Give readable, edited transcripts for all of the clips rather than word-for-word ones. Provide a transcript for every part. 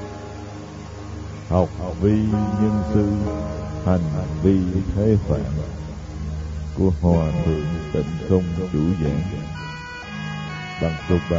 Học vi nhân sư, hành vi thế phạm, của Hòa Thượng Tịnh Không Chủ Giảng. Bằng số 3.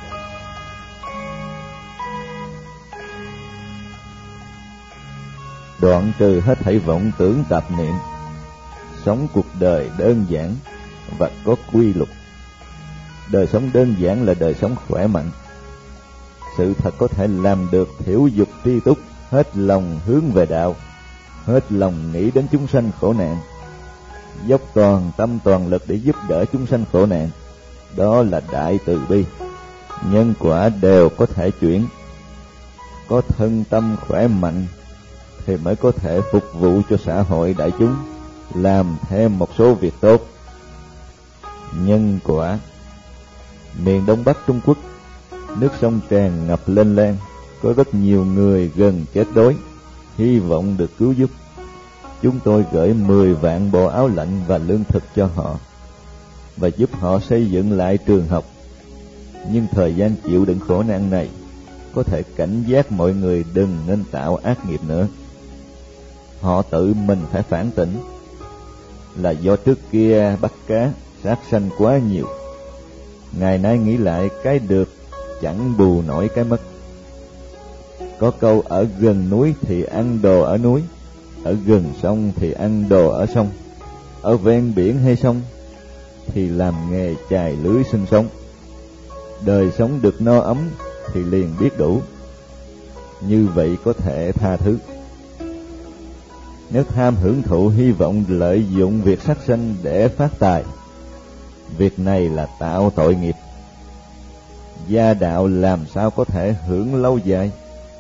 Đoạn trừ hết thảy vọng tưởng tạp niệm, sống cuộc đời đơn giản và có quy luật. Đời sống đơn giản là đời sống khỏe mạnh. Sự thật có thể làm được thiểu dục tri túc, hết lòng hướng về đạo, hết lòng nghĩ đến chúng sanh khổ nạn, dốc toàn tâm toàn lực để giúp đỡ chúng sanh khổ nạn. Đó là đại từ bi. Nhân quả đều có thể chuyển. Có thân tâm khỏe mạnh thì mới có thể phục vụ cho xã hội đại chúng, làm thêm một số việc tốt. Nhân quả. Miền Đông Bắc Trung Quốc, nước sông tràn ngập lên lan, có rất nhiều người gần chết đói, hy vọng được cứu giúp. Chúng tôi gửi 10 vạn bộ áo lạnh và lương thực cho họ, và giúp họ xây dựng lại trường học. Nhưng thời gian chịu đựng khổ nạn này, có thể cảnh giác mọi người đừng nên tạo ác nghiệp nữa. Họ tự mình phải phản tỉnh, là do trước kia bắt cá, sát sanh quá nhiều. Ngày nay nghĩ lại, cái được chẳng bù nổi cái mất. Có câu ở gần núi thì ăn đồ ở núi, ở gần sông thì ăn đồ ở sông, ở ven biển hay sông thì làm nghề chài lưới sinh sống. Đời sống được no ấm thì liền biết đủ. Như vậy có thể tha thứ. Nếu tham hưởng thụ, hy vọng lợi dụng việc sát sanh để phát tài, việc này là tạo tội nghiệp. Gia đạo làm sao có thể hưởng lâu dài?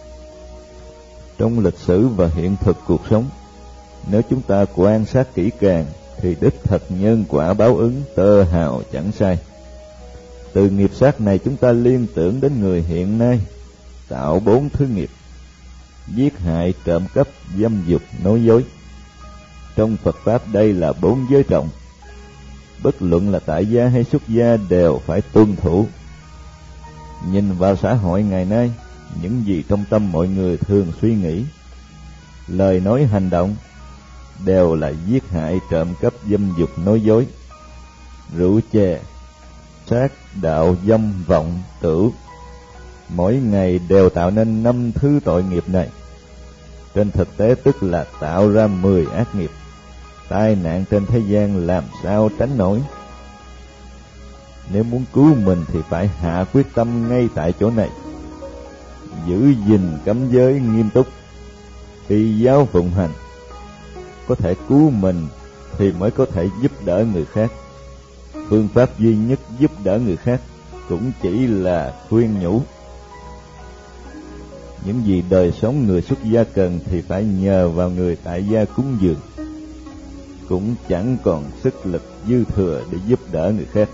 Trong lịch sử và hiện thực cuộc sống, nếu chúng ta quan sát kỹ càng thì đích thật nhân quả báo ứng tơ hào chẳng sai. Từ nghiệp sát này chúng ta liên tưởng đến người hiện nay tạo 4 thứ nghiệp: giết hại, trộm cắp, dâm dục, nói dối. Trong Phật Pháp đây là 4 giới trọng. Bất luận là tại gia hay xuất gia đều phải tuân thủ. Nhìn vào xã hội ngày nay, những gì trong tâm mọi người thường suy nghĩ, lời nói hành động đều là giết hại, trộm cắp, dâm dục, nói dối. Rượu chè, sát, đạo, dâm, vọng, tửu, mỗi ngày đều tạo nên 5 thứ tội nghiệp này. Trên thực tế tức là tạo ra 10 ác nghiệp. Tai nạn trên thế gian làm sao tránh nổi? Nếu muốn cứu mình thì phải hạ quyết tâm ngay tại chỗ này, giữ gìn cấm giới nghiêm túc, y giáo phụng hành. Có thể cứu mình thì mới có thể giúp đỡ người khác. Phương pháp duy nhất giúp đỡ người khác cũng chỉ là khuyên nhủ. Những gì đời sống người xuất gia cần thì phải nhờ vào người tại gia cúng dường, cũng chẳng còn sức lực dư thừa để giúp đỡ người khác.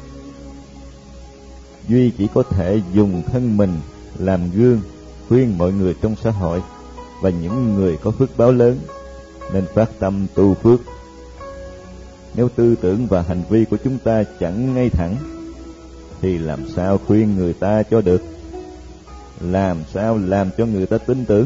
Duy chỉ có thể dùng thân mình làm gương, khuyên mọi người trong xã hội và những người có phước báo lớn nên phát tâm tu phước. Nếu tư tưởng và hành vi của chúng ta chẳng ngay thẳng thì làm sao khuyên người ta cho được? Làm sao làm cho người ta tin tưởng?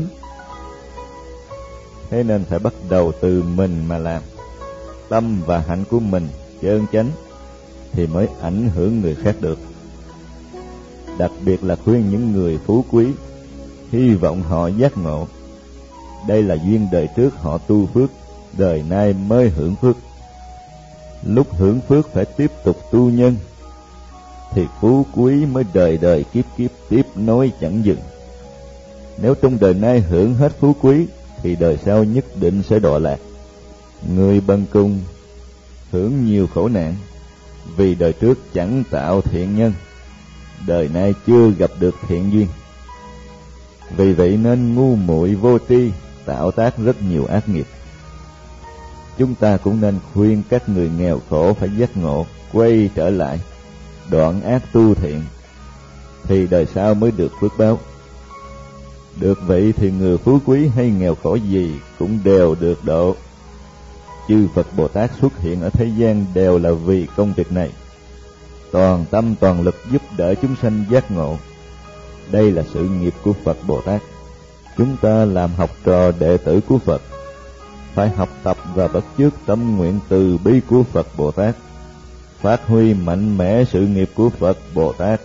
Thế nên phải bắt đầu từ mình mà làm. Tâm và hạnh của mình chân chánh thì mới ảnh hưởng người khác được. Đặc biệt là khuyên những người phú quý, hy vọng họ giác ngộ. Đây là duyên đời trước họ tu phước, đời nay mới hưởng phước. Lúc hưởng phước phải tiếp tục tu nhân, thì phú quý mới đời đời kiếp kiếp tiếp nối chẳng dừng. Nếu trong đời nay hưởng hết phú quý thì đời sau nhất định sẽ đọa lạc. Người bần cùng hưởng nhiều khổ nạn vì đời trước chẳng tạo thiện nhân, đời nay chưa gặp được thiện duyên. Vì vậy nên ngu muội vô tri, tạo tác rất nhiều ác nghiệp. Chúng ta cũng nên khuyên các người nghèo khổ phải giác ngộ, quay trở lại, đoạn ác tu thiện, thì đời sau mới được phước báo. Được vậy thì người phú quý hay nghèo khổ gì cũng đều được độ. Chư Phật Bồ Tát xuất hiện ở thế gian đều là vì công việc này, toàn tâm toàn lực giúp đỡ chúng sanh giác ngộ. Đây là sự nghiệp của Phật Bồ Tát. Chúng ta làm học trò đệ tử của Phật, phải học tập và bắt chước tâm nguyện từ bi của Phật Bồ Tát, phát huy mạnh mẽ sự nghiệp của Phật Bồ Tát,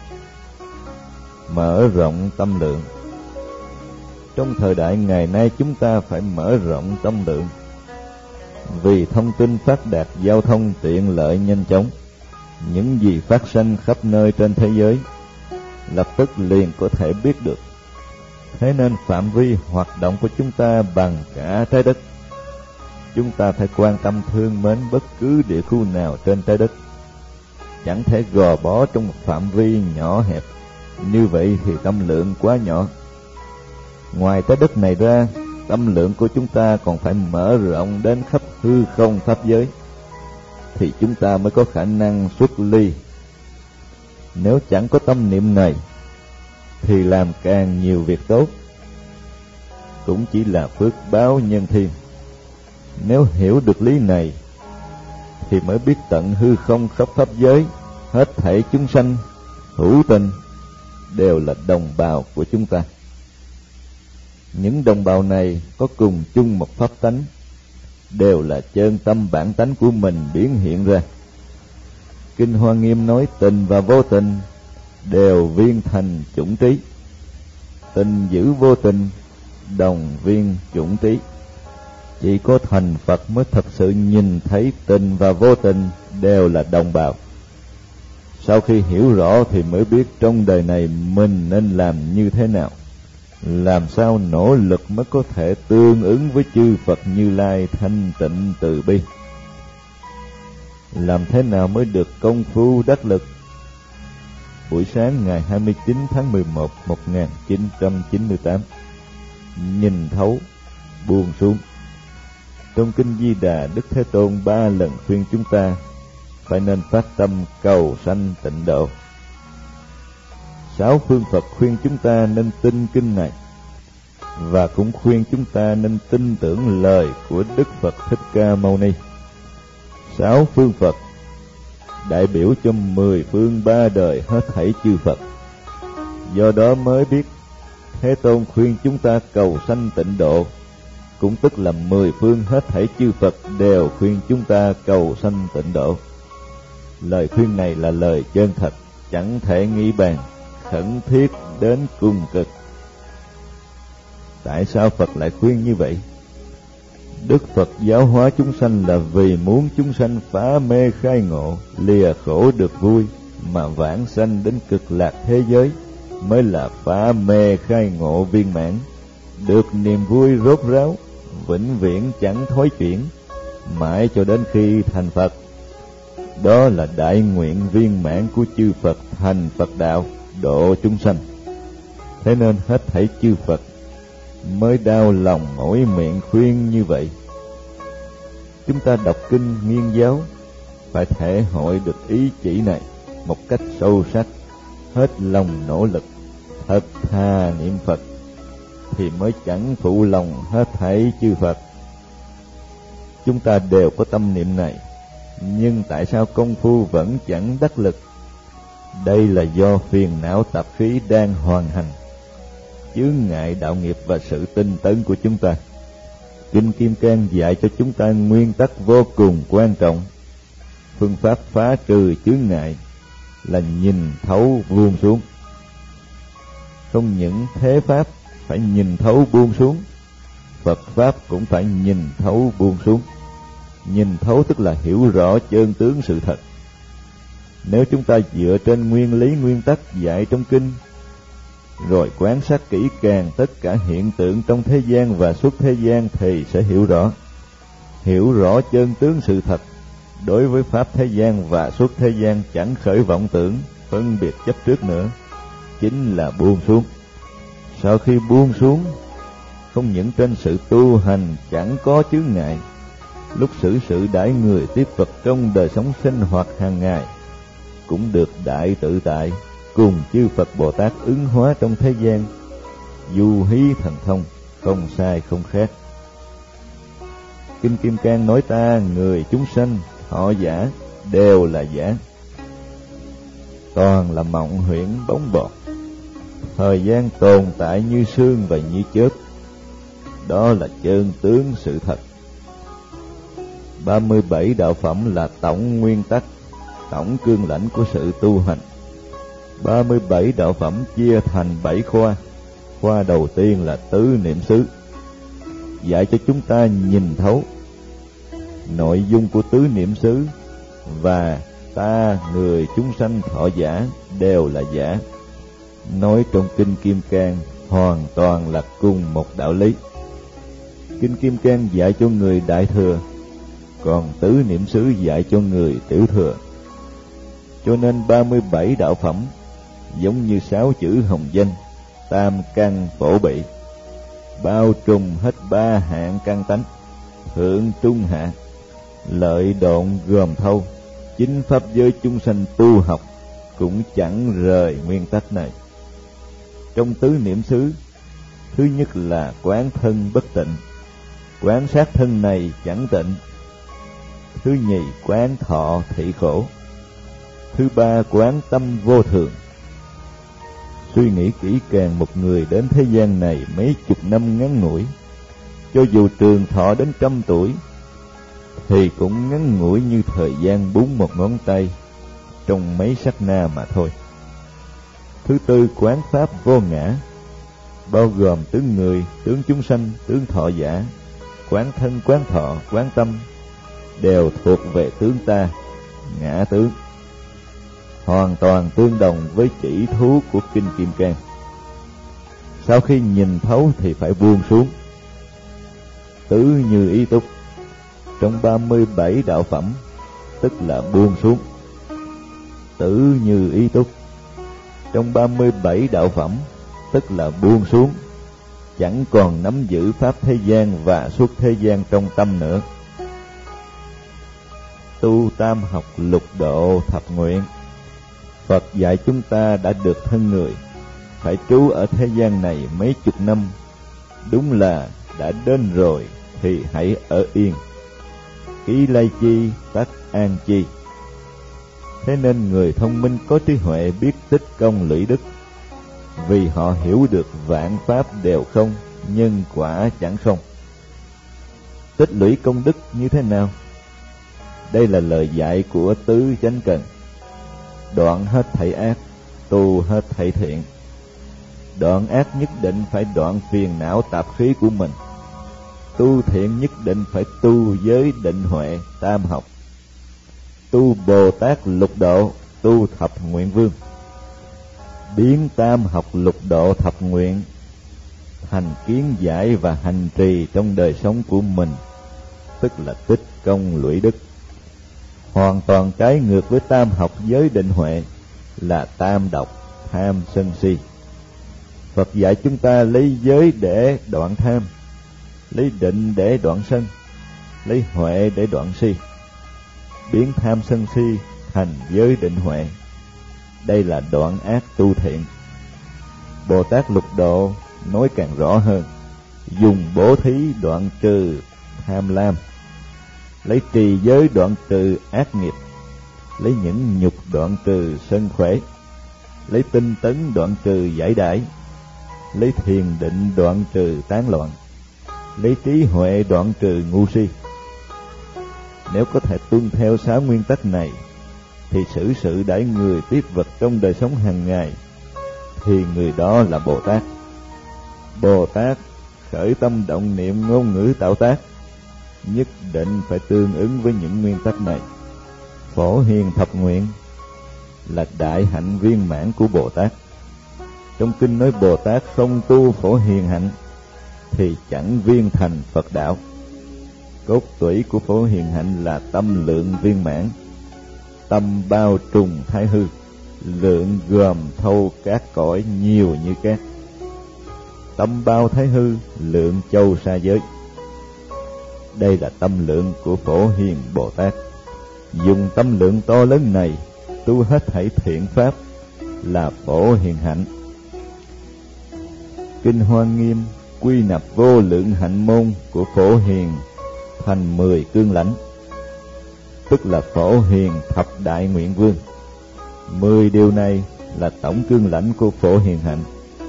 mở rộng tâm lượng. Trong thời đại ngày nay, chúng ta phải mở rộng tâm lượng, vì thông tin phát đạt, giao thông tiện lợi nhanh chóng. Những gì phát sinh khắp nơi trên thế giới lập tức liền có thể biết được. Thế nên phạm vi hoạt động của chúng ta bằng cả trái đất. Chúng ta phải quan tâm thương mến bất cứ địa khu nào trên trái đất, chẳng thể gò bó trong một phạm vi nhỏ hẹp. Như vậy thì tâm lượng quá nhỏ. Ngoài trái đất này ra, tâm lượng của chúng ta còn phải mở rộng đến khắp hư không pháp giới, thì chúng ta mới có khả năng xuất ly. Nếu chẳng có tâm niệm này, thì làm càng nhiều việc tốt cũng chỉ là phước báo nhân thiên. Nếu hiểu được lý này, thì mới biết tận hư không khắp pháp giới, hết thảy chúng sanh hữu tình đều là đồng bào của chúng ta. Những đồng bào này có cùng chung một pháp tánh, đều là chân tâm bản tánh của mình biến hiện ra. Kinh Hoa Nghiêm nói tình và vô tình đều viên thành chủng trí, tình giữ vô tình đồng viên chủng trí. Chỉ có thành Phật mới thật sự nhìn thấy tình và vô tình đều là đồng bào. Sau khi hiểu rõ thì mới biết trong đời này mình nên làm như thế nào, làm sao nỗ lực mới có thể tương ứng với chư Phật Như Lai thanh tịnh từ bi. Làm thế nào mới được công phu đắc lực? Buổi sáng ngày 29 tháng 11 1998, nhìn thấu, buông xuống. Trong Kinh Di Đà, Đức Thế Tôn 3 lần khuyên chúng ta phải nên phát tâm cầu sanh tịnh độ. 6 phương Phật khuyên chúng ta nên tin kinh này, và cũng khuyên chúng ta nên tin tưởng lời của Đức Phật Thích Ca Mâu Ni. 6 phương Phật đại biểu cho 10 phương 3 đời hết thảy chư Phật. Do đó mới biết Thế Tôn khuyên chúng ta cầu sanh tịnh độ, cũng tức là 10 phương hết thảy chư Phật đều khuyên chúng ta cầu sanh tịnh độ. Lời khuyên này là lời chân thật, chẳng thể nghĩ bàn, khẩn thiết đến cùng cực. Tại sao Phật lại khuyên như vậy? Đức Phật giáo hóa chúng sanh là vì muốn chúng sanh phá mê khai ngộ, lìa khổ được vui, mà vãng sanh đến cực lạc thế giới mới là phá mê khai ngộ viên mãn, được niềm vui rốt ráo, vĩnh viễn chẳng thối chuyển, mãi cho đến khi thành Phật. Đó là đại nguyện viên mãn của chư Phật thành Phật đạo, độ chúng sanh. Thế nên hết thảy chư Phật mới đau lòng mỗi miệng khuyên như vậy. Chúng ta đọc kinh nghiên giáo phải thể hội được ý chỉ này một cách sâu sắc, hết lòng nỗ lực, thật thà niệm Phật, thì mới chẳng phụ lòng hết thảy chư Phật. Chúng ta đều có tâm niệm này, nhưng tại sao công phu vẫn chẳng đắc lực? Đây là do phiền não tạp khí đang hoàn hành, chướng ngại đạo nghiệp và sự tinh tấn của chúng ta. Kinh Kim Cang dạy cho chúng ta nguyên tắc vô cùng quan trọng. Phương pháp phá trừ chướng ngại là nhìn thấu buông xuống. Không những thế pháp phải nhìn thấu buông xuống, Phật pháp cũng phải nhìn thấu buông xuống. Nhìn thấu tức là hiểu rõ chân tướng sự thật. Nếu chúng ta dựa trên nguyên lý nguyên tắc dạy trong kinh, rồi quan sát kỹ càng tất cả hiện tượng trong thế gian và suốt thế gian, thì sẽ hiểu rõ chân tướng sự thật. Đối với pháp thế gian và suốt thế gian chẳng khởi vọng tưởng, phân biệt chấp trước nữa, chính là buông xuống. Sau khi buông xuống, không những trên sự tu hành chẳng có chướng ngại, lúc xử sự đãi người tiếp vật trong đời sống sinh hoạt hàng ngày cũng được đại tự tại, cùng chư Phật Bồ Tát ứng hóa trong thế gian, du hí thần thông, không sai không khác. Kinh Kim Cang nói ta người chúng sanh họ giả đều là giả, toàn là mộng huyễn bóng bọt. Thời gian tồn tại như sương và như chớp, đó là chân tướng sự thật. 37 đạo phẩm là tổng nguyên tắc, tổng cương lãnh của sự tu hành. 37 đạo phẩm chia thành 7 khoa. Khoa đầu tiên là tứ niệm xứ, dạy cho chúng ta nhìn thấu nội dung của tứ niệm xứ và ta, người, chúng sanh, thọ giả đều là giả. Nói trong Kinh Kim Cang hoàn toàn là cùng một đạo lý. Kinh Kim Cang dạy cho người đại thừa, còn tứ niệm xứ dạy cho người tiểu thừa. Cho nên 37 đạo phẩm giống như 6 chữ hồng danh, tam căn phổ bị, bao trùm hết 3 hạng căn tánh, thượng trung hạ, lợi độn gồm thâu. Chính pháp giới chúng sanh tu học cũng chẳng rời nguyên tắc này. Trong tứ niệm xứ, thứ nhất là quán thân bất tịnh, quán sát thân này chẳng tịnh. Thứ nhì quán thọ thị khổ. Thứ ba quán tâm vô thường. Suy nghĩ kỹ càng, một người đến thế gian này mấy chục năm ngắn ngủi, cho dù trường thọ đến 100 tuổi, thì cũng ngắn ngủi như thời gian búng một ngón tay trong mấy sát na mà thôi. Thứ tư quán pháp vô ngã, bao gồm tướng người, tướng chúng sanh, tướng thọ giả, quán thân, quán thọ, quán tâm đều thuộc về tướng ta, ngã tướng, hoàn toàn tương đồng với chỉ thú của Kinh Kim Cang. Sau khi nhìn thấu thì phải buông xuống. Tứ như ý túc, trong 37 đạo phẩm tức là buông xuống. Tứ như ý túc, trong 37 đạo phẩm tức là buông xuống, chẳng còn nắm giữ pháp thế gian và xuất thế gian trong tâm nữa. Tu tam học lục độ thập nguyện, Phật dạy chúng ta đã được thân người, phải trú ở thế gian này mấy chục năm. Đúng là đã đến rồi thì hãy ở yên. Ký lai chi, tắc an chi. Thế nên người thông minh có trí huệ biết tích công lũy đức, vì họ hiểu được vạn pháp đều không, nhân quả chẳng không. Tích lũy công đức như thế nào? Đây là lời dạy của tứ chánh cần. Đoạn hết thảy ác, tu hết thảy thiện. Đoạn ác nhất định phải đoạn phiền não tạp khí của mình. Tu thiện nhất định phải tu giới định huệ tam học. Tu Bồ Tát lục độ, tu thập nguyện vương. Biến tam học lục độ thập nguyện thành kiến giải và hành trì trong đời sống của mình, tức là tích công lũy đức. Hoàn toàn trái ngược với tam học giới định huệ là tam độc, tham sân si. Phật dạy chúng ta lấy giới để đoạn tham, lấy định để đoạn sân, lấy huệ để đoạn si. Biến tham sân si thành giới định huệ, đây là đoạn ác tu thiện. Bồ Tát lục độ nói càng rõ hơn, dùng bố thí đoạn trừ tham lam, lấy trì giới đoạn trừ ác nghiệp, lấy nhẫn nhục đoạn trừ sân khỏe, lấy tinh tấn đoạn trừ giải đãi, lấy thiền định đoạn trừ tán loạn, lấy trí huệ đoạn trừ ngu si. Nếu có thể tuân theo 6 nguyên tắc này, thì xử sự đãi người tiếp vật trong đời sống hàng ngày, thì người đó là Bồ Tát. Bồ Tát khởi tâm động niệm ngôn ngữ tạo tác, nhất định phải tương ứng với những nguyên tắc này. Phổ hiền thập nguyện là đại hạnh viên mãn của Bồ Tát. Trong kinh nói Bồ Tát không tu phổ hiền hạnh thì chẳng viên thành Phật đạo. Cốt tủy của phổ hiền hạnh là tâm lượng viên mãn. Tâm bao trùm thái hư, lượng gồm thâu các cõi nhiều như cát. Tâm bao thái hư, lượng châu sa giới. Đây là tâm lượng của Phổ Hiền Bồ Tát. Dùng tâm lượng to lớn này tu hết thảy thiện pháp là Phổ Hiền hạnh. Kinh Hoa Nghiêm quy nạp vô lượng hạnh môn của Phổ Hiền thành 10 cương lãnh, tức là Phổ Hiền thập đại nguyện vương. 10 điều này là tổng cương lãnh của Phổ Hiền hạnh.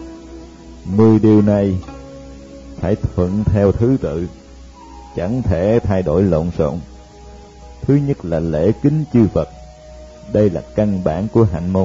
10 điều này phải thuận theo thứ tự, chẳng thể thay đổi lộn xộn. Thứ nhất là lễ kính chư Phật. Đây là căn bản của hạnh môn.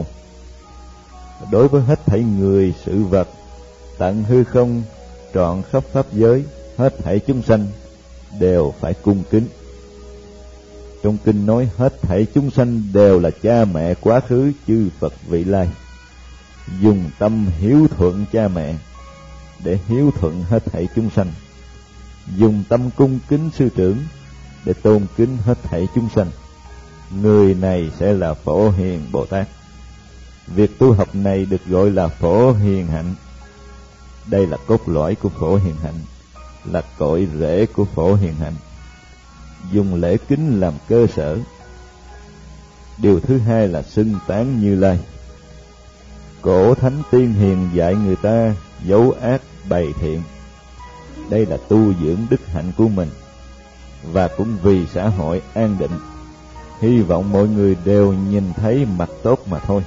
Đối với hết thảy người sự vật, tận hư không, trọn khắp pháp giới, hết thảy chúng sanh đều phải cung kính. Trong kinh nói hết thảy chúng sanh đều là cha mẹ quá khứ chư Phật vị lai. Dùng tâm hiếu thuận cha mẹ để hiếu thuận hết thảy chúng sanh, dùng tâm cung kính sư trưởng để tôn kính hết thảy chúng sanh. Người này sẽ là Phổ Hiền Bồ Tát. Việc tu học này được gọi là Phổ Hiền Hạnh. Đây là cốt lõi của Phổ Hiền Hạnh, là cội rễ của Phổ Hiền Hạnh. Dùng lễ kính làm cơ sở. Điều thứ hai là xưng tán Như Lai. Cổ thánh tiên hiền dạy người ta giấu ác bày thiện. Đây là tu dưỡng đức hạnh của mình, và cũng vì xã hội an định, hy vọng mọi người đều nhìn thấy mặt tốt mà thôi.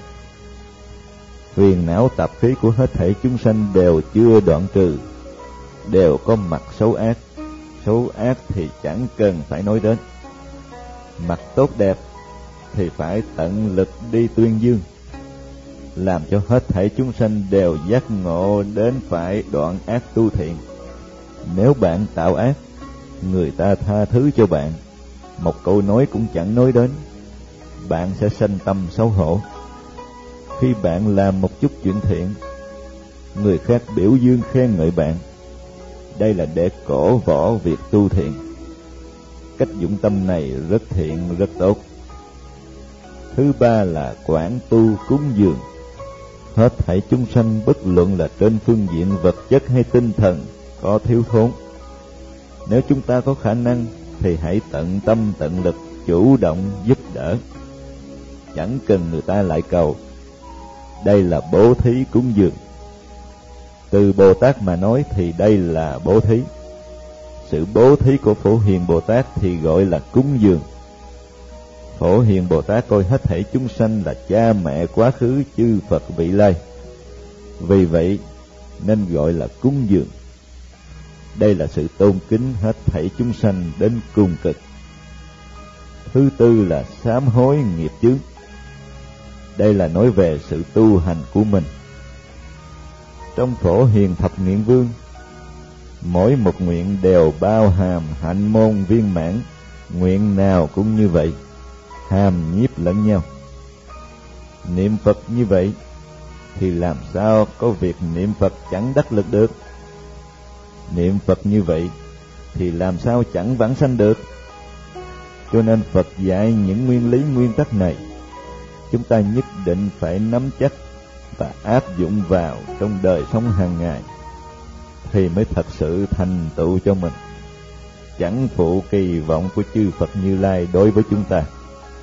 Phiền não tập khí của hết thảy chúng sanh đều chưa đoạn trừ, đều có mặt xấu ác. Xấu ác thì chẳng cần phải nói đến. Mặt tốt đẹp thì phải tận lực đi tuyên dương, làm cho hết thảy chúng sanh đều giác ngộ đến phải đoạn ác tu thiện. Nếu bạn tạo ác, người ta tha thứ cho bạn, một câu nói cũng chẳng nói đến, bạn sẽ sanh tâm xấu hổ. Khi bạn làm một chút chuyện thiện, người khác biểu dương khen ngợi bạn, đây là để cổ võ việc tu thiện. Cách dụng tâm này rất thiện, rất tốt. Thứ ba là quảng tu cúng dường. Hết thảy chúng sanh bất luận là trên phương diện vật chất hay tinh thần có thiếu thốn, nếu chúng ta có khả năng thì hãy tận tâm tận lực chủ động giúp đỡ, chẳng cần người ta lại cầu. Đây là bố thí cúng dường. Từ Bồ Tát mà nói thì đây là bố thí. Sự bố thí của Phổ Hiền Bồ Tát thì gọi là cúng dường. Phổ Hiền Bồ Tát coi hết thảy chúng sanh là cha mẹ quá khứ chư Phật vị lai, vì vậy nên gọi là cúng dường. Đây là sự tôn kính hết thảy chúng sanh đến cùng cực. Thứ tư là sám hối nghiệp chướng. Đây là nói về sự tu hành của mình. Trong Phổ Hiền Thập Nguyện Vương, mỗi một nguyện đều bao hàm hạnh môn viên mãn. Nguyện nào cũng như vậy, hàm nhiếp lẫn nhau. Niệm Phật như vậy thì làm sao có việc niệm Phật chẳng đắc lực được? Niệm Phật như vậy thì làm sao chẳng vãng sanh được? Cho nên Phật dạy những nguyên lý nguyên tắc này, chúng ta nhất định phải nắm chắc và áp dụng vào trong đời sống hàng ngày, thì mới thật sự thành tựu cho mình, chẳng phụ kỳ vọng của chư Phật Như Lai đối với chúng ta.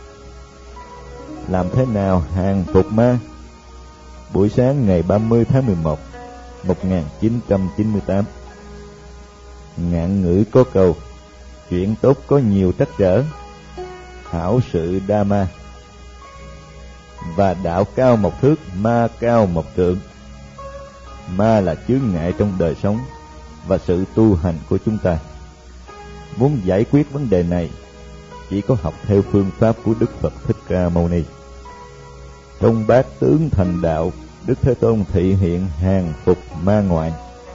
Làm thế nào hàng phục ma? Buổi sáng ngày 30 tháng 11 1998, ngạn ngữ có câu: chuyện tốt có nhiều trắc trở, hảo sự đa ma, và đạo cao một thước, ma cao một trượng. Ma là chướng ngại trong đời sống và sự tu hành của chúng ta. Muốn giải quyết vấn đề này, chỉ có học theo phương pháp của Đức Phật Thích Ca Mâu Ni. Trong Bát Tướng Thành Đạo, Đức Thế Tôn thị hiện hàng phục ma ngoại,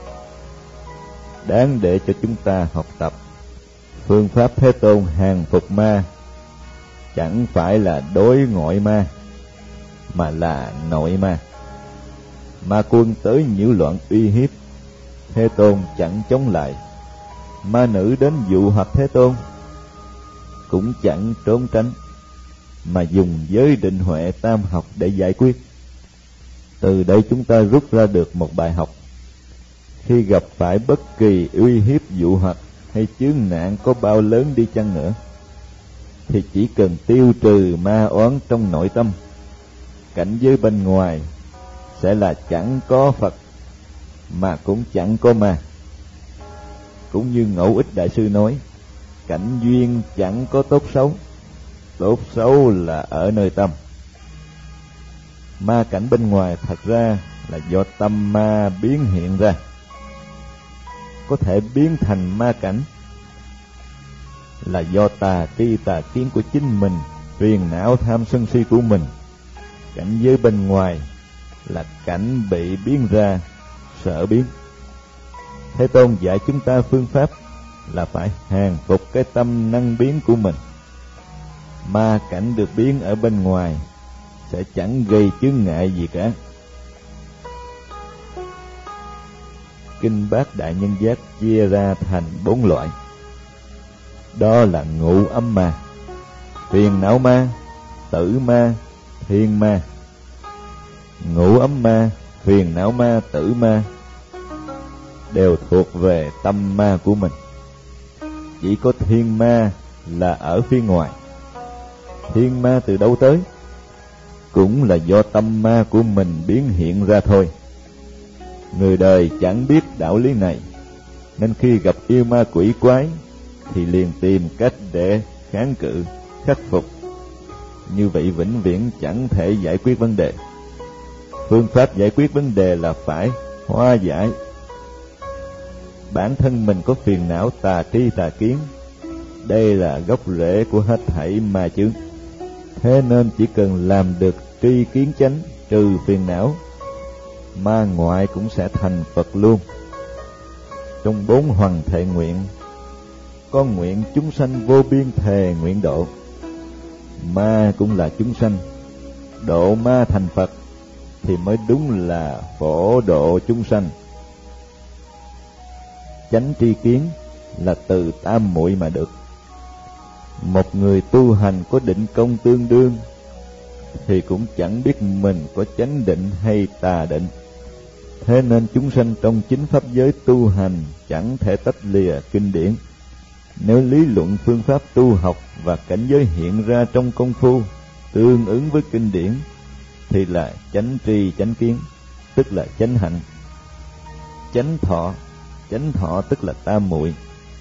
đáng để cho chúng ta học tập. Phương pháp Thế Tôn hàng phục ma chẳng phải là đối ngoại ma, mà là nội ma. Ma quân tới nhiễu loạn uy hiếp, Thế Tôn chẳng chống lại. Ma nữ đến dụ hoặc Thế Tôn, cũng chẳng trốn tránh, mà dùng giới định huệ tam học để giải quyết. Từ đây chúng ta rút ra được một bài học: khi gặp phải bất kỳ uy hiếp dụ hoặc hay chướng nạn có bao lớn đi chăng nữa, thì chỉ cần tiêu trừ ma oán trong nội tâm, cảnh giới bên ngoài sẽ là chẳng có Phật mà cũng chẳng có ma. Cũng như Ngẫu Ích Đại Sư nói, cảnh duyên chẳng có tốt xấu, tốt xấu là ở nơi tâm. Ma cảnh bên ngoài thật ra là do tâm ma biến hiện ra, có thể biến thành ma cảnh là do tà tri tà kiến của chính mình, phiền não tham sân si của mình. Cảnh giới bên ngoài là cảnh bị biến ra, sở biến. Thế Tôn dạy chúng ta phương pháp là phải hàng phục cái tâm năng biến của mình. Ma cảnh được biến ở bên ngoài sẽ chẳng gây chướng ngại gì cả. Kinh Bát Đại Nhân Giác chia ra thành 4 loại. Đó là ngũ ấm ma, phiền não ma, tử ma, thiên ma. Ngũ ấm ma, phiền não ma, tử ma đều thuộc về tâm ma của mình. Chỉ có thiên ma là ở phía ngoài. Thiên ma từ đâu tới? Cũng là do tâm ma của mình biến hiện ra thôi. Người đời chẳng biết đạo lý này, nên khi gặp yêu ma quỷ quái thì liền tìm cách để kháng cự, khắc phục. Như vậy vĩnh viễn chẳng thể giải quyết vấn đề. Phương pháp giải quyết vấn đề là phải hóa giải. Bản thân mình có phiền não tà tri tà kiến, đây là gốc rễ của hết thảy ma chướng. Thế nên chỉ cần làm được tri kiến chánh, trừ phiền não, ma ngoại cũng sẽ thành Phật luôn. Trong 4 hoằng thệ nguyện có nguyện chúng sanh vô biên thề nguyện độ. Ma cũng là chúng sanh, độ ma thành Phật thì mới đúng là phổ độ chúng sanh. Chánh tri kiến là từ tam muội mà được. Một người tu hành có định công tương đương thì cũng chẳng biết mình có chánh định hay tà định. Thế nên chúng sanh trong chính pháp giới tu hành chẳng thể tách lìa kinh điển. Nếu lý luận phương pháp tu học và cảnh giới hiện ra trong công phu tương ứng với kinh điển thì là chánh tri chánh kiến, tức là chánh hạnh. Chánh thọ tức là tam muội.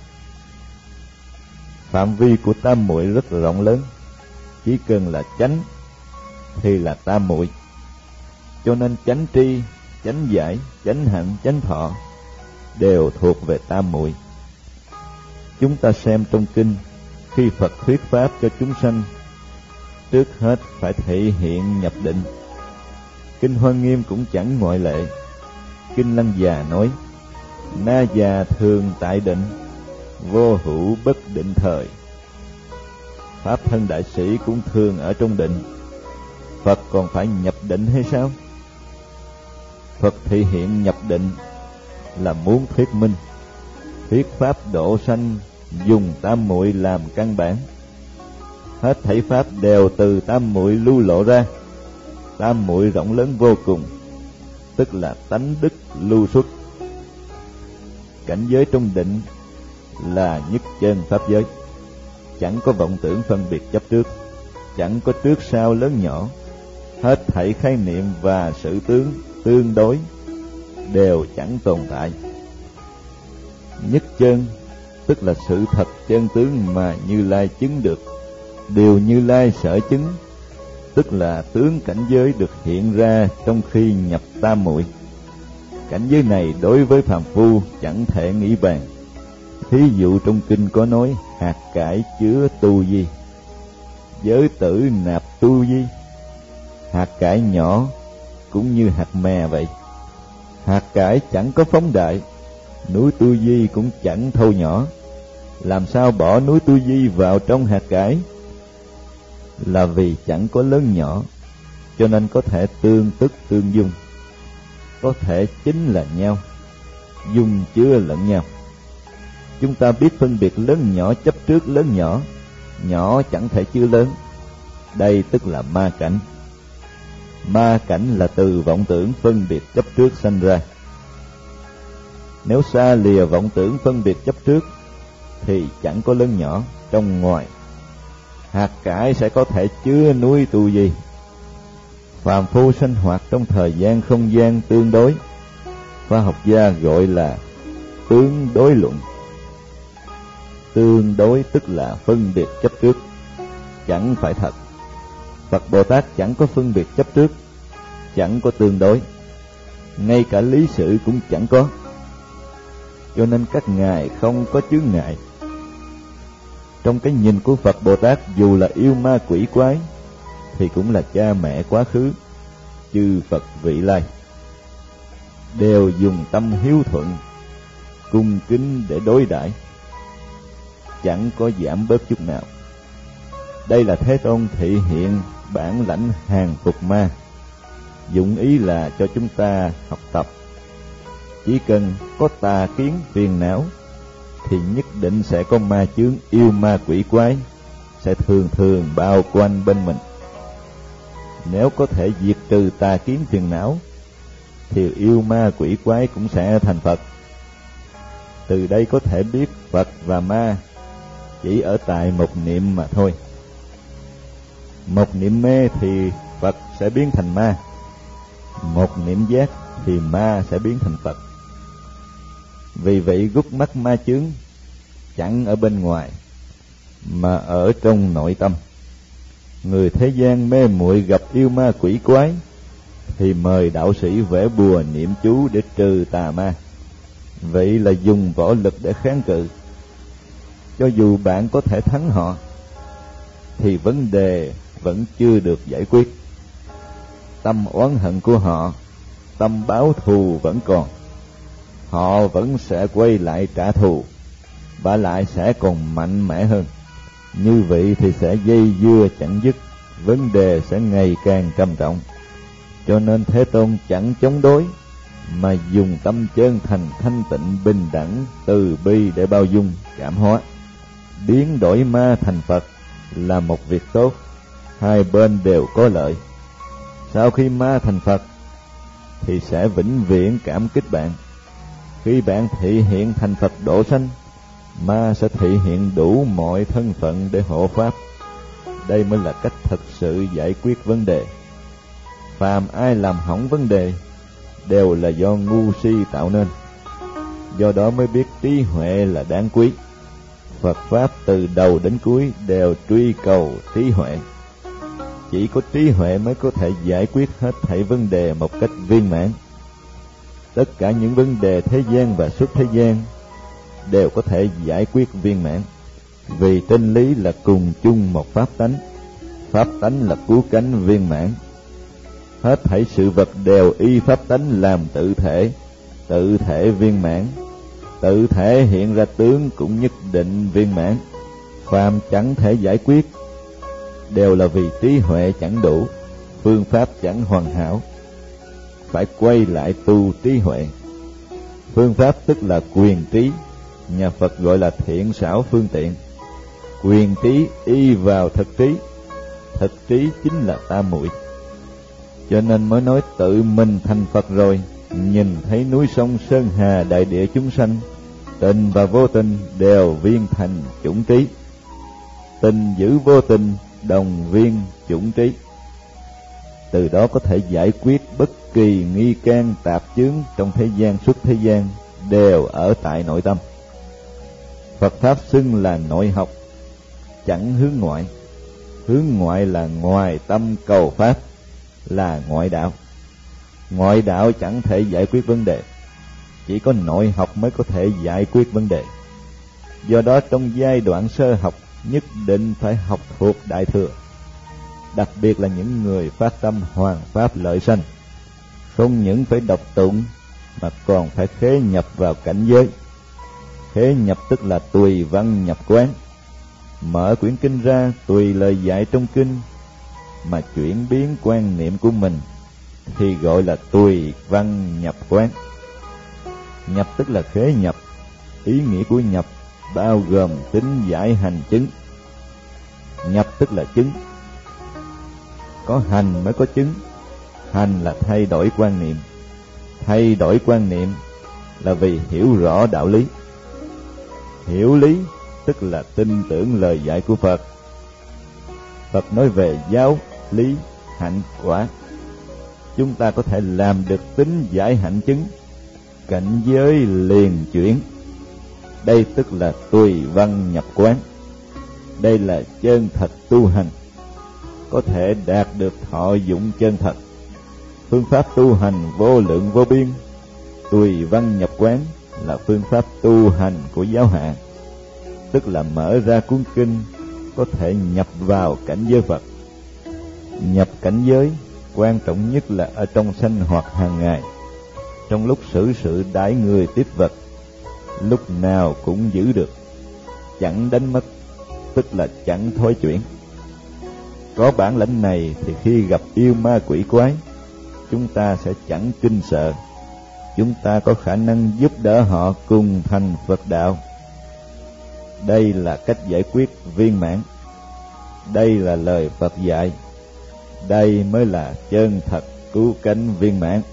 Phạm vi của tam muội rất rộng lớn, chỉ cần là chánh thì là tam muội. Cho nên chánh tri, chánh giải, chánh hạnh, chánh thọ đều thuộc về tam muội. Chúng ta xem trong kinh, khi Phật thuyết pháp cho chúng sanh, trước hết phải thể hiện nhập định. Kinh Hoa Nghiêm cũng chẳng ngoại lệ. Kinh Lăng Già nói: na già thường tại định, vô hữu bất định thời. Pháp thân đại sĩ cũng thường ở trong định, Phật còn phải nhập định hay sao? Phật thị hiện nhập định là muốn thuyết minh, thuyết pháp độ sanh dùng tam muội làm căn bản. Hết thảy pháp đều từ tam muội lưu lộ ra. Tam muội rộng lớn vô cùng, tức là tánh đức lưu xuất. Cảnh giới trong định là nhất chân pháp giới, chẳng có vọng tưởng phân biệt chấp trước, chẳng có trước sau lớn nhỏ. Hết thảy khái niệm và sự tướng tương đối đều chẳng tồn tại. Nhất chân tức là sự thật chân tướng mà Như Lai chứng được. Điều Như Lai sở chứng tức là tướng cảnh giới được hiện ra trong khi nhập tam muội. Cảnh giới này đối với phàm phu chẳng thể nghĩ bàn. Thí dụ trong kinh có nói hạt cải chứa tu di, giới tử nạp tu di. Hạt cải nhỏ cũng như hạt mè vậy. Hạt cải chẳng có phóng đại, núi tu di cũng chẳng thâu nhỏ. Làm sao bỏ núi tu di vào trong hạt cải? Là vì chẳng có lớn nhỏ, cho nên có thể tương tức tương dung, có thể chính là nhau, dung chứa lẫn nhau. Chúng ta biết phân biệt lớn nhỏ chấp trước lớn nhỏ, nhỏ chẳng thể chứa lớn. Đây tức là ma cảnh. Ma cảnh là từ vọng tưởng phân biệt chấp trước sanh ra. Nếu xa lìa vọng tưởng phân biệt chấp trước thì chẳng có lớn nhỏ trong ngoài. Hạt cải sẽ có thể chứa núi tu di. Phàm phu sinh hoạt trong thời gian không gian tương đối, khoa học gia gọi là tương đối luận. Tương đối tức là phân biệt chấp trước, chẳng phải thật. Phật Bồ Tát chẳng có phân biệt chấp trước, chẳng có tương đối. ngay cả lý sự cũng chẳng có. Cho nên các ngài không có chướng ngại. Trong cái nhìn của Phật Bồ Tát, dù là yêu ma quỷ quái thì cũng là cha mẹ quá khứ, chư Phật vị lai, đều dùng tâm hiếu thuận, cung kính để đối đãi, chẳng có giảm bớt chút nào. Đây là Thế Tôn thị hiện bản lãnh hàng phục ma, dụng ý là cho chúng ta học tập. Chỉ cần có tà kiến phiền não thì nhất định sẽ có ma chướng yêu ma quỷ quái sẽ thường thường bao quanh bên mình. Nếu có thể diệt trừ tà kiến phiền não thì yêu ma quỷ quái cũng sẽ thành Phật. Từ đây có thể biết Phật và ma chỉ ở tại một niệm mà thôi. Một niệm mê thì Phật sẽ biến thành ma, một niệm giác thì ma sẽ biến thành Phật. Vì vậy gút mắt ma chướng chẳng ở bên ngoài mà ở trong nội tâm. Người thế gian mê muội gặp yêu ma quỷ quái thì mời đạo sĩ vẽ bùa niệm chú để trừ tà ma. Vậy là dùng võ lực để kháng cự. Cho dù bạn có thể thắng họ thì vấn đề vẫn chưa được giải quyết. Tâm oán hận của họ, tâm báo thù vẫn còn. Họ vẫn sẽ quay lại trả thù, và lại sẽ còn mạnh mẽ hơn. Như vậy thì sẽ dây dưa chẳng dứt, vấn đề sẽ ngày càng trầm trọng. Cho nên Thế Tôn chẳng chống đối, mà dùng tâm chân thành thanh tịnh bình đẳng từ bi để bao dung cảm hóa. Biến đổi ma thành Phật là một việc tốt, hai bên đều có lợi. Sau khi ma thành Phật thì sẽ vĩnh viễn cảm kích bạn. Khi bạn thị hiện thành Phật độ sanh, ma sẽ thị hiện đủ mọi thân phận để hộ pháp. Đây mới là cách thật sự giải quyết vấn đề. Phàm ai làm hỏng vấn đề đều là do ngu si tạo nên. Do đó mới biết trí huệ là đáng quý. Phật Pháp từ đầu đến cuối đều truy cầu trí huệ. Chỉ có trí huệ mới có thể giải quyết hết thảy vấn đề một cách viên mãn. Tất cả những vấn đề thế gian và xuất thế gian đều có thể giải quyết viên mãn, vì chân lý là cùng chung một pháp tánh. Pháp tánh là cứu cánh viên mãn. Hết thảy sự vật đều y pháp tánh làm tự thể viên mãn. Tự thể hiện ra tướng cũng nhất định viên mãn. Phàm chẳng thể giải quyết đều là vì trí huệ chẳng đủ, phương pháp chẳng hoàn hảo. Phải quay lại tu trí huệ. Phương pháp tức là quyền trí, nhà Phật gọi là thiện xảo phương tiện. Quyền trí y vào thực trí, thực trí chính là tam muội. Cho nên mới nói tự mình thành Phật rồi, nhìn thấy núi sông sơn hà đại địa chúng sanh, tình và vô tình đều viên thành chủng trí. Tình giữ vô tình đồng viên chủng trí. Từ đó có thể giải quyết bất kỳ nghi can tạp chướng trong thế gian xuất thế gian đều ở tại nội tâm. Phật Pháp xưng là nội học, chẳng hướng ngoại. Hướng ngoại là ngoài tâm cầu Pháp, là ngoại đạo. Ngoại đạo chẳng thể giải quyết vấn đề, chỉ có nội học mới có thể giải quyết vấn đề. Do đó trong giai đoạn sơ học nhất định phải học thuộc Đại Thừa, đặc biệt là những người phát tâm hoàn pháp lợi sanh. Không những phải đọc tụng mà còn phải khế nhập vào cảnh giới. Khế nhập tức là tùy văn nhập quán. Mở quyển kinh ra tùy lời dạy trong kinh mà chuyển biến quan niệm của mình thì gọi là tùy văn nhập quán. Nhập tức là khế nhập. Ý nghĩa của nhập bao gồm tính giải hành chứng. Nhập tức là chứng. Có hành mới có chứng. Hành là thay đổi quan niệm. Thay đổi quan niệm là vì hiểu rõ đạo lý. Hiểu lý tức là tin tưởng lời dạy của Phật. Phật nói về giáo, lý, hạnh, quả. Chúng ta có thể làm được tính giải hạnh chứng, cảnh giới liền chuyển. Đây tức là tùy văn nhập quán. Đây là chân thật tu hành, có thể đạt được thọ dụng chân thật. phương pháp tu hành vô lượng vô biên. Tùy văn nhập quán là phương pháp tu hành của giáo hạ, tức là mở ra cuốn kinh có thể nhập vào cảnh giới Phật. Nhập cảnh giới quan trọng nhất là ở trong sinh hoạt hàng ngày, trong lúc xử sự đãi người tiếp vật, lúc nào cũng giữ được, chẳng đánh mất, tức là chẳng thối chuyển. Có bản lĩnh này thì khi gặp yêu ma quỷ quái, chúng ta sẽ chẳng kinh sợ, chúng ta có khả năng giúp đỡ họ cùng thành Phật đạo. Đây là cách giải quyết viên mãn, đây là lời Phật dạy, đây mới là chân thật cứu cánh viên mãn.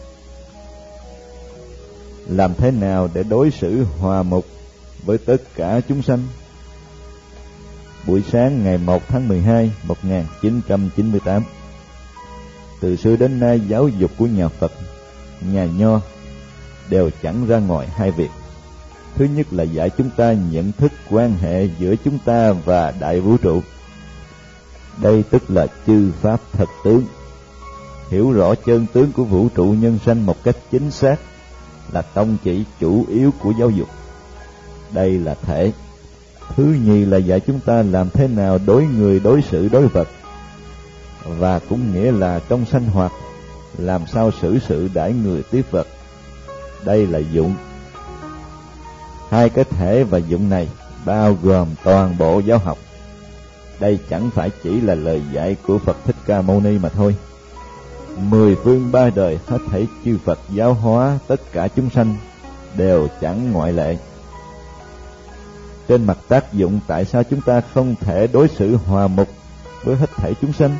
Làm thế nào để đối xử hòa mục với tất cả chúng sanh? Buổi sáng ngày 1 tháng 12, 1998, từ xưa đến nay giáo dục của nhà Phật, nhà Nho đều chẳng ra ngoài hai việc. Thứ nhất là dạy chúng ta nhận thức quan hệ giữa chúng ta và đại vũ trụ. Đây tức là chư pháp thật tướng. Hiểu rõ chân tướng của vũ trụ nhân sanh một cách chính xác là tông chỉ chủ yếu của giáo dục. Đây là thể. Thứ nhì là dạy chúng ta làm thế nào đối người, đối sự, đối vật, và cũng nghĩa là trong sinh hoạt làm sao xử sự đãi người tiếp vật. Đây là dụng. Hai cái thể và dụng này bao gồm toàn bộ giáo học. Đây chẳng phải chỉ là lời dạy của Phật Thích Ca Mâu Ni mà thôi. 10 phương 3 đời hết thảy chư Phật giáo hóa tất cả chúng sanh đều chẳng ngoại lệ. Trên mặt tác dụng, tại sao chúng ta không thể đối xử hòa mục với hết thảy chúng sanh?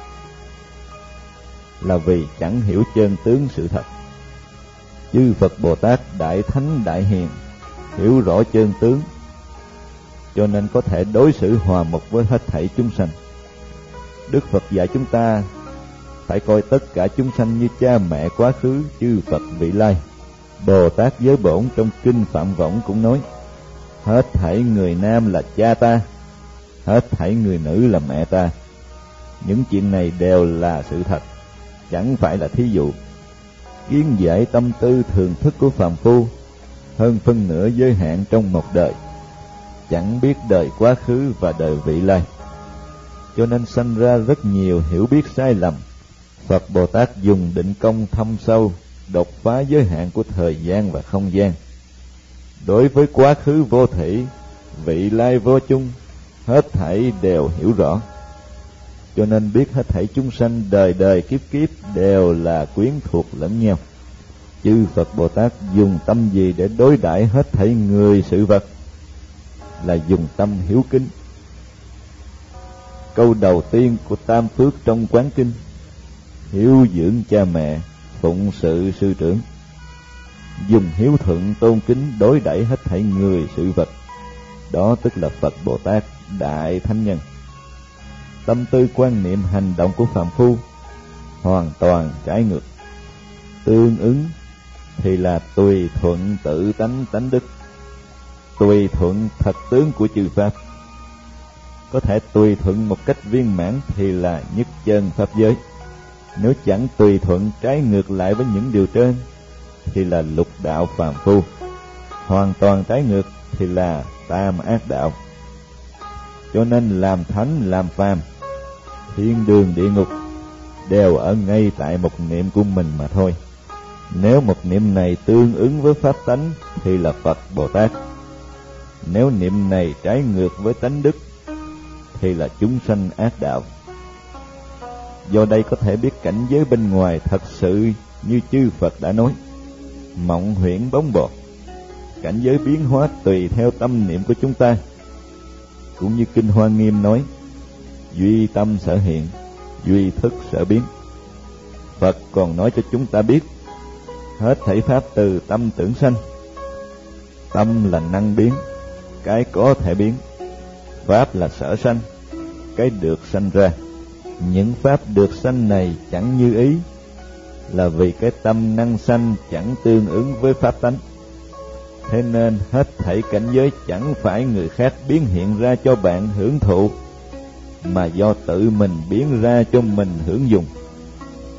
Là vì chẳng hiểu chân tướng sự thật. Chư Phật Bồ Tát Đại Thánh Đại Hiền hiểu rõ chân tướng, cho nên có thể đối xử hòa mục với hết thảy chúng sanh. Đức Phật dạy chúng ta phải coi tất cả chúng sanh như cha mẹ quá khứ, chư Phật vị lai. Bồ Tát Giới Bổn trong kinh Phạm Võng cũng nói: hết thảy người nam là cha ta, hết thảy người nữ là mẹ ta. Những chuyện này đều là sự thật, chẳng phải là thí dụ. Kiến giải tâm tư thường thức của phàm phu hơn phân nửa giới hạn trong một đời, chẳng biết đời quá khứ và đời vị lai, cho nên sanh ra rất nhiều hiểu biết sai lầm. Phật Bồ Tát dùng định công thâm sâu, đột phá giới hạn của thời gian và không gian. Đối với quá khứ vô thủy, vị lai vô chung, hết thảy đều hiểu rõ, cho nên biết hết thảy chúng sanh đời đời kiếp kiếp đều là quyến thuộc lẫn nhau. Chư Phật Bồ Tát dùng tâm gì để đối đãi hết thảy người sự vật? Là dùng tâm hiếu kính. Câu đầu tiên của Tam Phước trong Quán Kinh: hiếu dưỡng cha mẹ, phụng sự sư trưởng. Dùng hiếu thuận tôn kính đối đãi hết thảy người sự vật, đó tức là Phật Bồ Tát Đại Thánh Nhân. Tâm tư quan niệm hành động của phàm phu hoàn toàn trái ngược. Tương ứng thì là tùy thuận tự tánh tánh đức, tùy thuận thật tướng của chư pháp. Có thể tùy thuận một cách viên mãn thì là nhất chân pháp giới. Nếu chẳng tùy thuận, trái ngược lại với những điều trên thì là lục đạo phàm phu. Hoàn toàn trái ngược thì là tam ác đạo. Cho nên làm thánh làm phàm, thiên đường địa ngục đều ở ngay tại một niệm của mình mà thôi. Nếu một niệm này tương ứng với pháp tánh thì là Phật Bồ Tát. Nếu niệm này trái ngược với tánh đức thì là chúng sanh ác đạo. Do đây có thể biết cảnh giới bên ngoài thật sự như chư Phật đã nói: mộng huyễn bóng bột, cảnh giới biến hóa tùy theo tâm niệm của chúng ta. Cũng như Kinh Hoa Nghiêm nói: duy tâm sở hiện, duy thức sở biến. Phật còn nói cho chúng ta biết hết thảy pháp từ tâm tưởng sanh. Tâm là năng biến, cái có thể biến. Pháp là sở sanh, cái được sanh ra. Những pháp được sanh này chẳng như ý, là vì cái tâm năng sanh chẳng tương ứng với pháp tánh. Thế nên hết thảy cảnh giới chẳng phải người khác biến hiện ra cho bạn hưởng thụ, mà do tự mình biến ra cho mình hưởng dùng.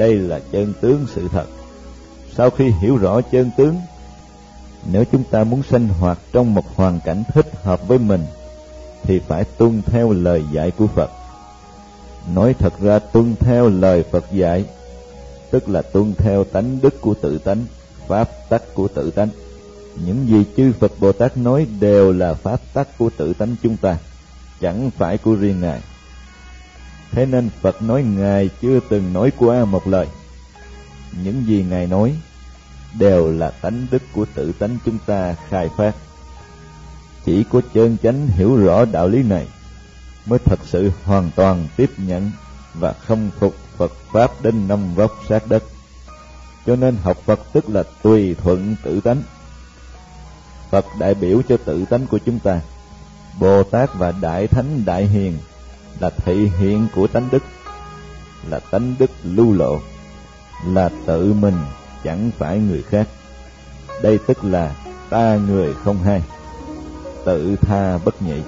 Đây là chân tướng sự thật. Sau khi hiểu rõ chân tướng, nếu chúng ta muốn sinh hoạt trong một hoàn cảnh thích hợp với mình thì phải tuân theo lời dạy của Phật. Nói thật ra, tuân theo lời Phật dạy tức là tuân theo tánh đức của tự tánh, pháp tắc của tự tánh. Những gì chư Phật Bồ Tát nói đều là pháp tắc của tự tánh chúng ta, chẳng phải của riêng Ngài. Thế nên Phật nói Ngài chưa từng nói qua một lời. Những gì Ngài nói đều là tánh đức của tự tánh chúng ta khai phát. Chỉ có chân chánh hiểu rõ đạo lý này mới thật sự hoàn toàn tiếp nhận và không phục Phật Pháp đến năm vóc sát đất. Cho nên học Phật tức là tùy thuận tự tánh. Phật đại biểu cho tự tánh của chúng ta. Bồ Tát và Đại Thánh Đại Hiền là thị hiện của tánh đức, là tánh đức lưu lộ, là tự mình, chẳng phải người khác. Đây tức là ta người không hai, tự tha bất nhị.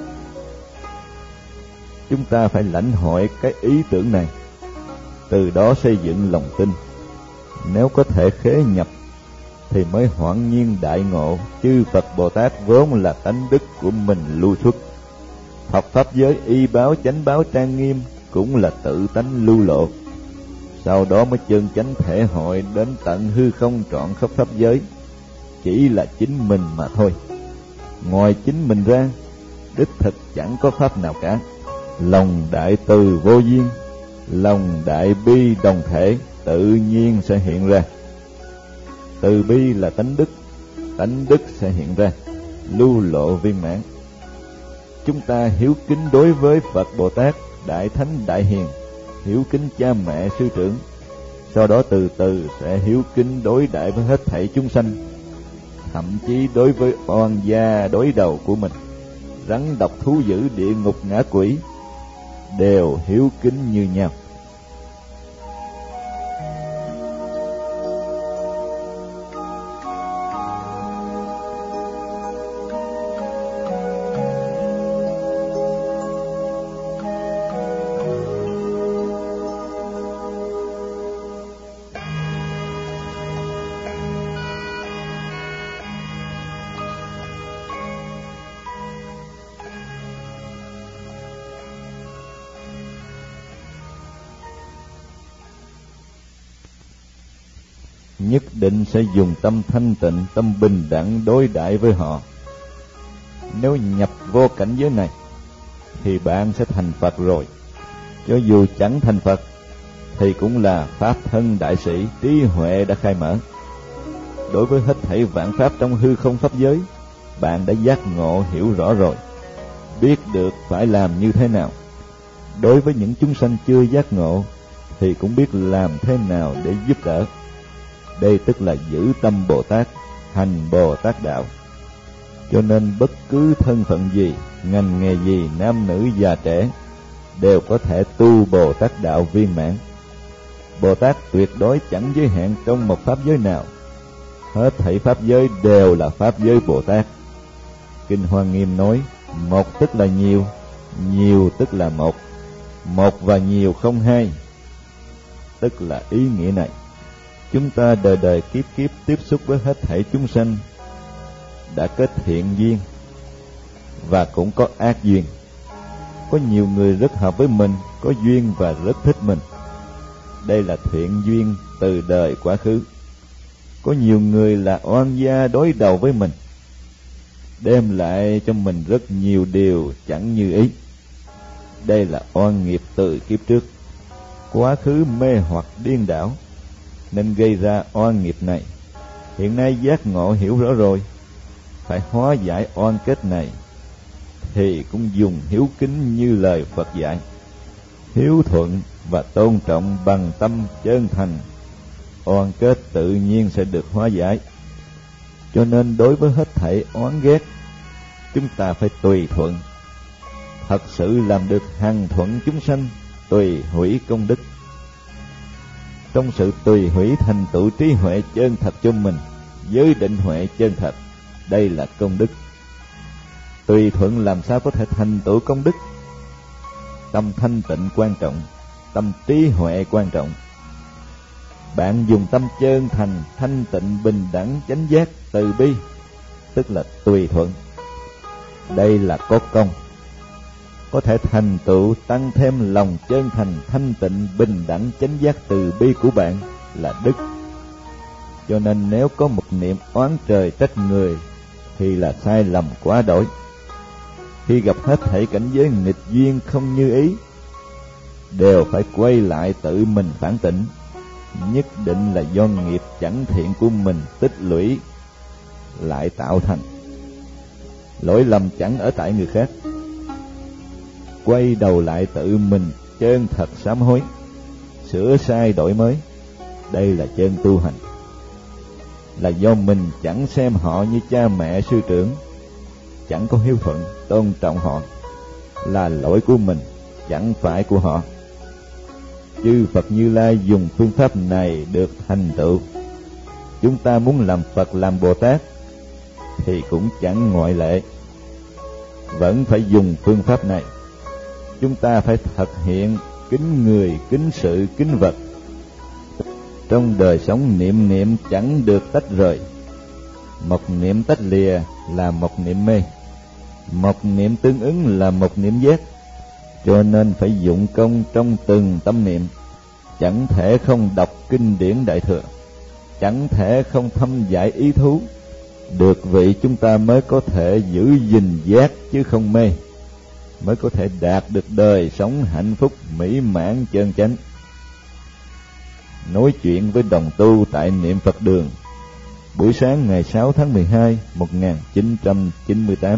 Chúng ta phải lãnh hội cái ý tưởng này, từ đó xây dựng lòng tin. Nếu có thể khế nhập thì mới hoảng nhiên đại ngộ chư Phật Bồ Tát vốn là tánh đức của mình lưu xuất. Học pháp giới y báo chánh báo trang nghiêm cũng là tự tánh lưu lộ. Sau đó mới chân chánh thể hội đến tận hư không trọn khắp pháp giới, chỉ là chính mình mà thôi. Ngoài chính mình ra, đích thực chẳng có pháp nào cả. Lòng đại từ vô duyên, lòng đại bi đồng thể tự nhiên sẽ hiện ra. Từ bi là tánh đức sẽ hiện ra, lưu lộ viên mãn. Chúng ta hiếu kính đối với Phật Bồ Tát, Đại Thánh Đại Hiền, hiếu kính cha mẹ sư trưởng, sau đó từ từ sẽ hiếu kính đối đãi với hết thảy chúng sanh, thậm chí đối với oan gia đối đầu của mình, rắn độc thú dữ địa ngục ngã quỷ, đều hiếu kính như nhau. Nhất định sẽ dùng tâm thanh tịnh, tâm bình đẳng đối đãi với họ. Nếu nhập vô cảnh giới này thì bạn sẽ thành Phật rồi. Cho dù chẳng thành Phật thì cũng là pháp thân đại sĩ, trí huệ đã khai mở. Đối với hết thảy vạn pháp trong hư không pháp giới, bạn đã giác ngộ hiểu rõ rồi, biết được phải làm như thế nào. Đối với những chúng sanh chưa giác ngộ thì cũng biết làm thế nào để giúp đỡ. Đây tức là giữ tâm Bồ Tát, hành Bồ Tát đạo. Cho nên bất cứ thân phận gì, ngành nghề gì, nam nữ già trẻ đều có thể tu Bồ Tát đạo viên mãn. Bồ Tát tuyệt đối chẳng giới hạn trong một pháp giới nào. Hết thảy pháp giới đều là pháp giới Bồ Tát. Kinh Hoa Nghiêm nói, một tức là nhiều, nhiều tức là một, một và nhiều không hai, tức là ý nghĩa này. Chúng ta đời đời kiếp kiếp tiếp xúc với hết thảy chúng sanh, đã kết thiện duyên và cũng có ác duyên. Có nhiều người rất hợp với mình, có duyên và rất thích mình. Đây là thiện duyên từ đời quá khứ. Có nhiều người là oan gia đối đầu với mình, đem lại cho mình rất nhiều điều chẳng như ý. Đây là oan nghiệp từ kiếp trước. Quá khứ mê hoặc điên đảo nên gây ra oan nghiệp này. Hiện nay giác ngộ hiểu rõ rồi, phải hóa giải oan kết này thì cũng dùng hiếu kính như lời Phật dạy, hiếu thuận và tôn trọng bằng tâm chân thành, oan kết tự nhiên sẽ được hóa giải. Cho nên đối với hết thảy oán ghét, chúng ta phải tùy thuận, thật sự làm được hằng thuận chúng sanh, tùy hủy công đức. Trong sự tùy hủy thành tựu trí huệ chân thật cho mình, giới định huệ chân thật, đây là công đức. Tùy thuận làm sao có thể thành tựu công đức? Tâm thanh tịnh quan trọng, tâm trí huệ quan trọng. Bạn dùng tâm chân thành, thanh tịnh, bình đẳng, chánh giác, từ bi, tức là tùy thuận. Đây là có công. Có thể thành tựu tăng thêm lòng chân thành, thanh tịnh, bình đẳng, chánh giác, từ bi của bạn là đức. Cho nên nếu có một niệm oán trời trách người thì là sai lầm quá đổi. Khi gặp hết thảy cảnh giới nghịch duyên không như ý, đều phải quay lại tự mình phản tỉnh. Nhất định là do nghiệp chẳng thiện của mình tích lũy lại tạo thành. Lỗi lầm chẳng ở tại người khác. Quay đầu lại tự mình chân thật sám hối, sửa sai đổi mới. Đây là chân tu hành. Là do mình chẳng xem họ như cha mẹ sư trưởng, chẳng có hiếu thuận tôn trọng họ, là lỗi của mình, chẳng phải của họ. Chư Phật Như Lai dùng phương pháp này được thành tựu. Chúng ta muốn làm Phật, làm Bồ Tát thì cũng chẳng ngoại lệ, vẫn phải dùng phương pháp này. Chúng ta phải thực hiện kính người, kính sự, kính vật. Trong đời sống niệm niệm chẳng được tách rời. Một niệm tách lìa là một niệm mê, một niệm tương ứng là một niệm giác. Cho nên phải dụng công trong từng tâm niệm. Chẳng thể không đọc kinh điển Đại Thừa, chẳng thể không thâm giải ý thú. Được vậy chúng ta mới có thể giữ gìn giác chứ không mê, mới có thể đạt được đời sống hạnh phúc mỹ mãn chân chánh. Nói chuyện với đồng tu tại Niệm Phật Đường, buổi sáng ngày 6 tháng 12, 1998.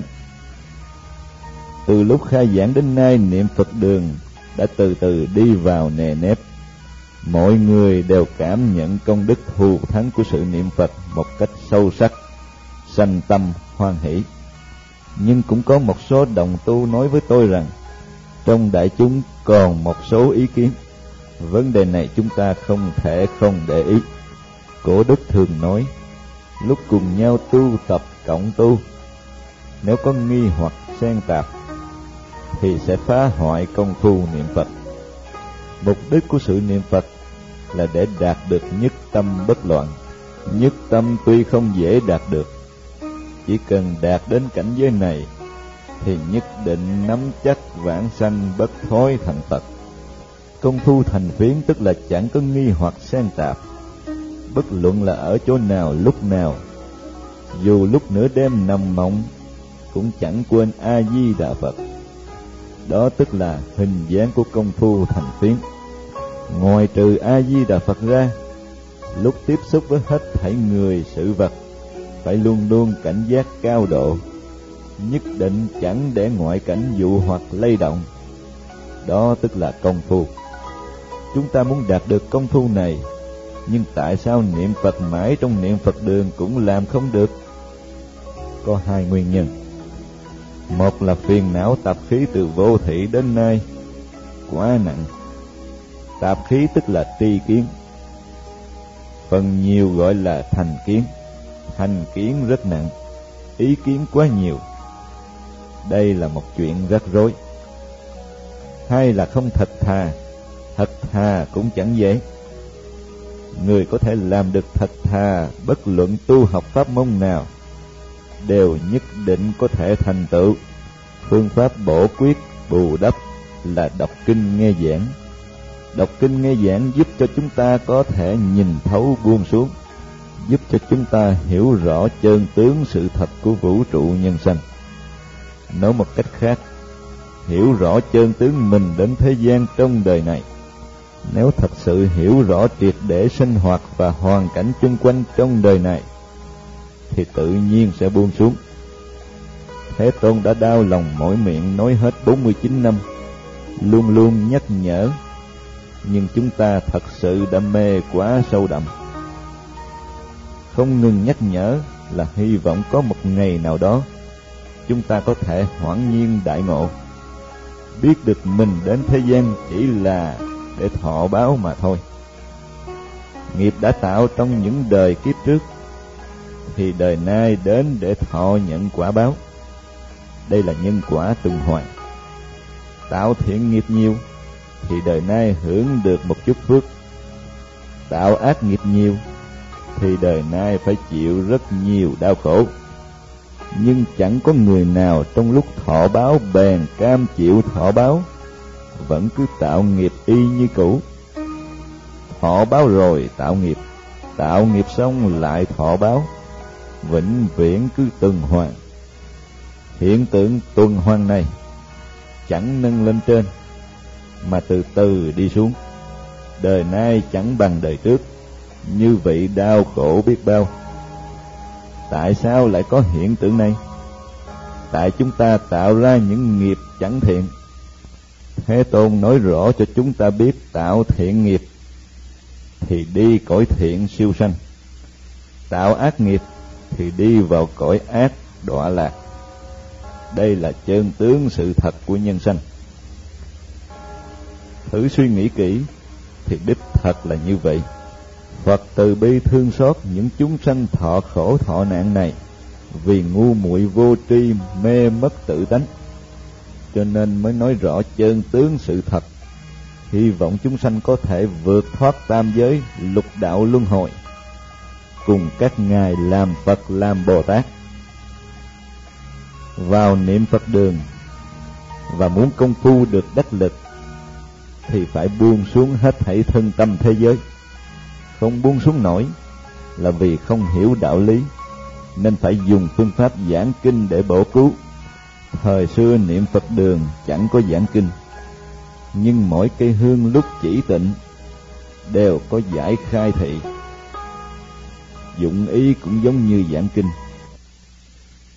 Từ lúc khai giảng đến nay, Niệm Phật Đường đã từ từ đi vào nề nếp. Mọi người đều cảm nhận công đức thù thắng của sự niệm Phật một cách sâu sắc, sanh tâm hoan hỷ. Nhưng cũng có một số đồng tu nói với tôi rằng trong đại chúng còn một số ý kiến. Vấn đề này chúng ta không thể không để ý. Cổ đức thường nói, lúc cùng nhau tu tập cộng tu, nếu có nghi hoặc xen tạp thì sẽ phá hoại công phu niệm Phật. Mục đích của sự niệm Phật là để đạt được nhất tâm bất loạn. Nhất tâm tuy không dễ đạt được, chỉ cần đạt đến cảnh giới này thì nhất định nắm chắc vãng sanh bất thối thành Phật. Công phu thành phiến tức là chẳng có nghi hoặc xen tạp, bất luận là ở chỗ nào lúc nào, dù lúc nửa đêm nằm mộng cũng chẳng quên A Di Đà Phật. Đó tức là hình dáng của công phu thành phiến. Ngoài trừ A Di Đà Phật ra, lúc tiếp xúc với hết thảy người sự vật phải luôn luôn cảnh giác cao độ, nhất định chẳng để ngoại cảnh dụ hoặc lay động. Đó tức là công phu. Chúng ta muốn đạt được công phu này, nhưng tại sao niệm Phật mãi trong Niệm Phật Đường cũng làm không được? Có hai nguyên nhân. Một là phiền não tạp khí từ vô thị đến nay quá nặng. Tạp khí tức là tri kiến, phần nhiều gọi là thành kiến. Thành kiến rất nặng, ý kiến quá nhiều. Đây là một chuyện rắc rối. Hai là không thật thà. Thật thà cũng chẳng dễ. Người có thể làm được thật thà, bất luận tu học pháp môn nào, đều nhất định có thể thành tựu. Phương pháp bổ quyết bù đắp là đọc kinh nghe giảng. Đọc kinh nghe giảng giúp cho chúng ta có thể nhìn thấu buông xuống, giúp cho chúng ta hiểu rõ chân tướng sự thật của vũ trụ nhân sanh. Nói một cách khác, hiểu rõ chân tướng mình đến thế gian trong đời này. Nếu thật sự hiểu rõ triệt để sinh hoạt và hoàn cảnh chung quanh trong đời này, thì tự nhiên sẽ buông xuống. Thế Tôn đã đau lòng mỏi miệng nói hết 49 năm, luôn luôn nhắc nhở, nhưng chúng ta thật sự đã mê quá sâu đậm. Không ngừng nhắc nhở là hy vọng có một ngày nào đó chúng ta có thể hoảng nhiên đại ngộ, biết được mình đến thế gian chỉ là để thọ báo mà thôi. Nghiệp đã tạo trong những đời kiếp trước thì đời nay đến để thọ nhận quả báo. Đây là nhân quả tuần hoàn. Tạo thiện nghiệp nhiều thì đời nay hưởng được một chút phước, tạo ác nghiệp nhiều thì đời nay phải chịu rất nhiều đau khổ. Nhưng chẳng có người nào trong lúc thọ báo bèn cam chịu thọ báo, vẫn cứ tạo nghiệp y như cũ. Thọ báo rồi tạo nghiệp xong lại thọ báo, vĩnh viễn cứ tuần hoàn. Hiện tượng tuần hoàn này chẳng nâng lên trên, mà từ từ đi xuống. Đời nay chẳng bằng đời trước, như vậy đau khổ biết bao. Tại sao lại có hiện tượng này? Tại chúng ta tạo ra những nghiệp chẳng thiện. Thế Tôn nói rõ cho chúng ta biết, tạo thiện nghiệp thì đi cõi thiện siêu sanh, tạo ác nghiệp thì đi vào cõi ác đọa lạc. Đây là chân tướng sự thật của nhân sanh. Thử suy nghĩ kỹ thì đích thật là như vậy. Phật từ bi thương xót những chúng sanh thọ khổ thọ nạn này vì ngu muội vô tri mê mất tự tánh, cho nên mới nói rõ chân tướng sự thật, hy vọng chúng sanh có thể vượt thoát tam giới, lục đạo luân hồi, cùng các ngài làm Phật làm Bồ Tát. Vào niệm Phật đường và muốn công phu được đắc lực thì phải buông xuống hết thảy thân tâm thế giới. Không buông xuống nổi là vì không hiểu đạo lý, nên phải dùng phương pháp giảng kinh để bổ cứu. Thời xưa niệm Phật đường chẳng có giảng kinh, nhưng mỗi cây hương lúc chỉ tịnh đều có giải khai thị. Dụng ý cũng giống như giảng kinh.